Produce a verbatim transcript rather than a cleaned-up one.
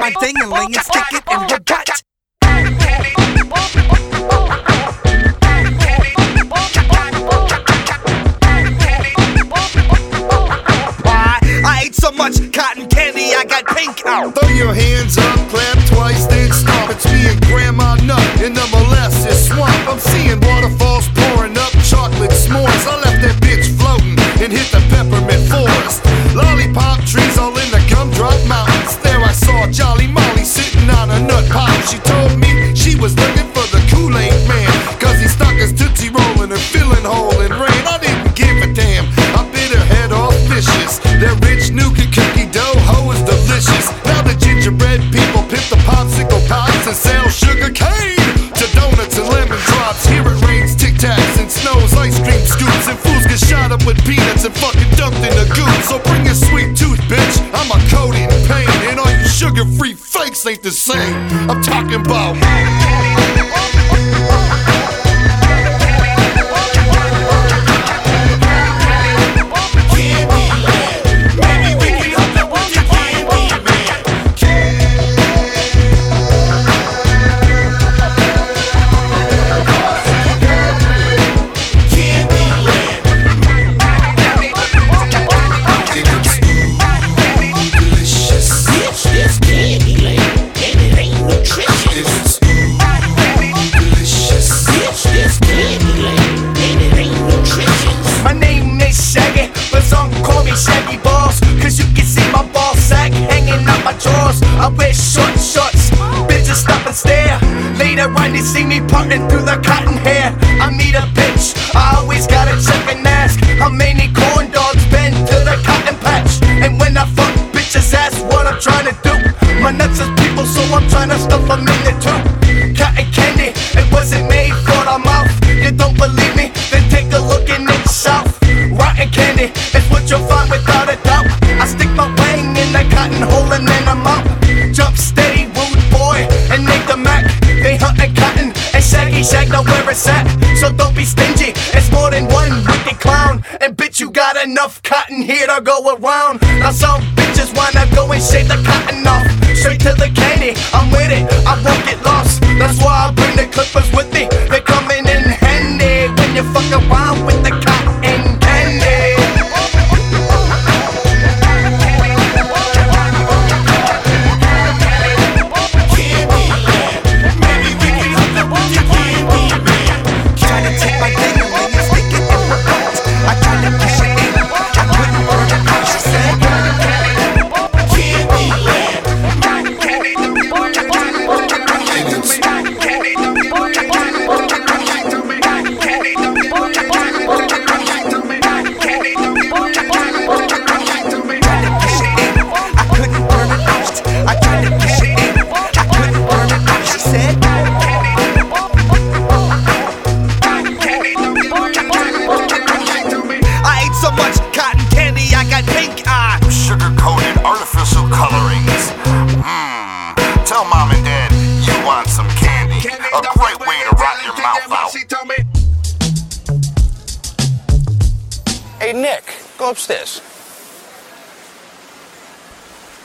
my ding-a-ling and stick it in her butt. I ate so much cotton candy, I got pink out. Throw your hands up, clap twice, then stomp. It's me and Grandma Nut in the molasses swamp. I'm seeing waterfalls pouring up, chocolate s'mores. I left that bitch floating and hit the peppermint forest. Lollipop trees all in the gumdrop mountains. There I saw Jolly Molly sitting on a nut pop. She told me she was looking for the Kool-Aid man, cause he stuck his Tootsie Roll in her filling hole and ran. I didn't give a damn, I bit her head off vicious. That rich nougat cookie dough hoe is delicious. Now the gingerbread people pimp the popsicle pops and sell sugar cane to donuts and lemon drops. Here it rains Tic Tacs and snows ice cream scoops, and fools get shot up with peanuts and fucking dumped in the goop. So bring your sweet tooth, bitch, I'm a codeine pain, and all you sugar-free fakes ain't the same. I'm talking about Shaggy balls, cause you can see my ball sack hanging out my drawers. I wear short shorts, bitches stop and stare. Later on they see me parting through the cotton hair. I meet a bitch, I always gotta check and ask how many corn dogs been to the cotton patch. And when I fuck bitches ask what I'm trying to do. My nuts is people, so I'm trying to stuff them in the tube. Cotton candy, it wasn't made for the mouth. You don't believe me? Then take a look in the south. Rotten candy is what you'll find without a doubt. I stick my wang in the cotton hole and then I'm out. Jump steady, rude boy, and make the Mac. They hunting cotton and Shaggy Shag know where it's at. So don't be stingy, it's more than one wicked clown. And bitch, you got enough cotton here to go around. Now some bitches wanna go and shave the cotton off. Straight to the candy, I'm with it, I won't get lost. That's why I bring the clippers with me. They're coming in handy when you fuck around with the cotton candy. Tell mom and dad you want some candy. A great way to rot your mouth out. Hey Nick, go upstairs.